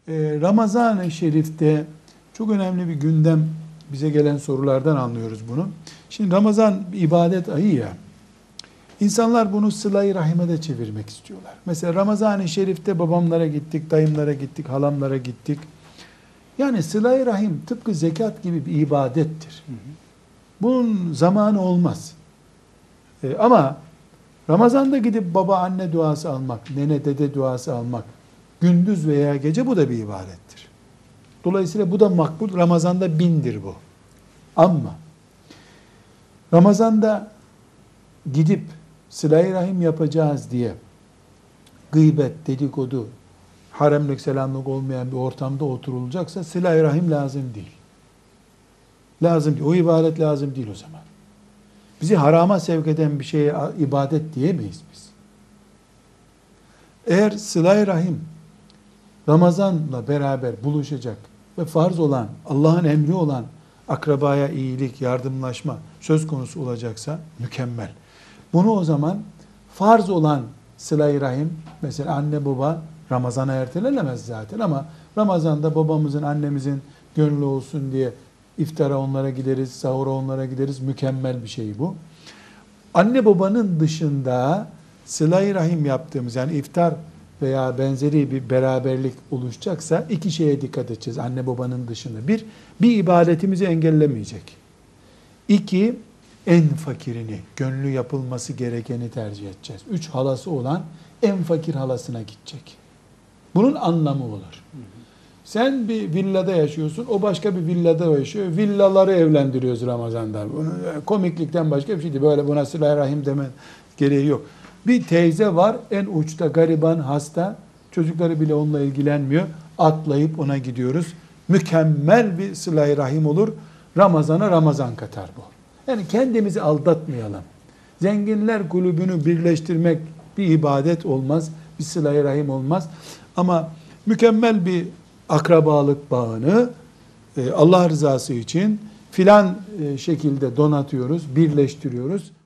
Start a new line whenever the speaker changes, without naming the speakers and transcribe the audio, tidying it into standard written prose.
Ramazan-ı Şerif'te çok önemli bir gündem, bize gelen sorulardan anlıyoruz bunu. Şimdi Ramazan bir ibadet ayı ya, insanlar bunu sıla-i rahime de çevirmek istiyorlar. Mesela Ramazan-ı Şerif'te babamlara gittik, dayımlara gittik, halamlara gittik. Yani sıla-i rahim tıpkı zekat gibi bir ibadettir. Bunun zamanı olmaz. Ama Ramazan'da gidip baba anne duası almak, nene dede duası almak, gündüz veya gece, bu da bir ibadettir. Dolayısıyla bu da makbul. Ramazan'da bindir bu. Ama Ramazan'da gidip sıla-i rahim yapacağız diye gıybet, dedikodu, haremlik selamlık olmayan bir ortamda oturulacaksa sıla-i rahim lazım değil. Lazım değil. O ibadet lazım değil o zaman. Bizi harama sevk eden bir şeye ibadet diyemeyiz biz. Eğer sıla-i rahim Ramazan'la beraber buluşacak ve farz olan, Allah'ın emri olan akrabaya iyilik, yardımlaşma söz konusu olacaksa mükemmel. Bunu o zaman farz olan sıla-i rahim, mesela anne baba Ramazan'a ertelenemez zaten, ama Ramazan'da babamızın, annemizin gönlü olsun diye iftara onlara gideriz, sahura onlara gideriz. Mükemmel bir şey bu. Anne babanın dışında sıla-i rahim yaptığımız, yani iftar veya benzeri bir beraberlik oluşacaksa iki şeye dikkat edeceğiz anne babanın dışında. Bir ibadetimizi engellemeyecek. İki, en fakirini, gönlü yapılması gerekeni tercih edeceğiz. Üç, halası olan en fakir halasına gidecek. Bunun anlamı olur. Sen bir villada yaşıyorsun, o başka bir villada yaşıyor. Villaları evlendiriyoruz Ramazan'da. Bunu, komiklikten başka bir şey değil. Böyle buna sıla-i rahim deme gereği yok. Bir teyze var, en uçta, gariban, hasta. Çocukları bile onunla ilgilenmiyor. Atlayıp ona gidiyoruz. Mükemmel bir sıla-i rahim olur. Ramazan'a Ramazan katar bu. Yani kendimizi aldatmayalım. Zenginler kulübünü birleştirmek bir ibadet olmaz. Bir sıla-i rahim olmaz. Ama mükemmel bir akrabalık bağını Allah rızası için filan şekilde donatıyoruz, birleştiriyoruz.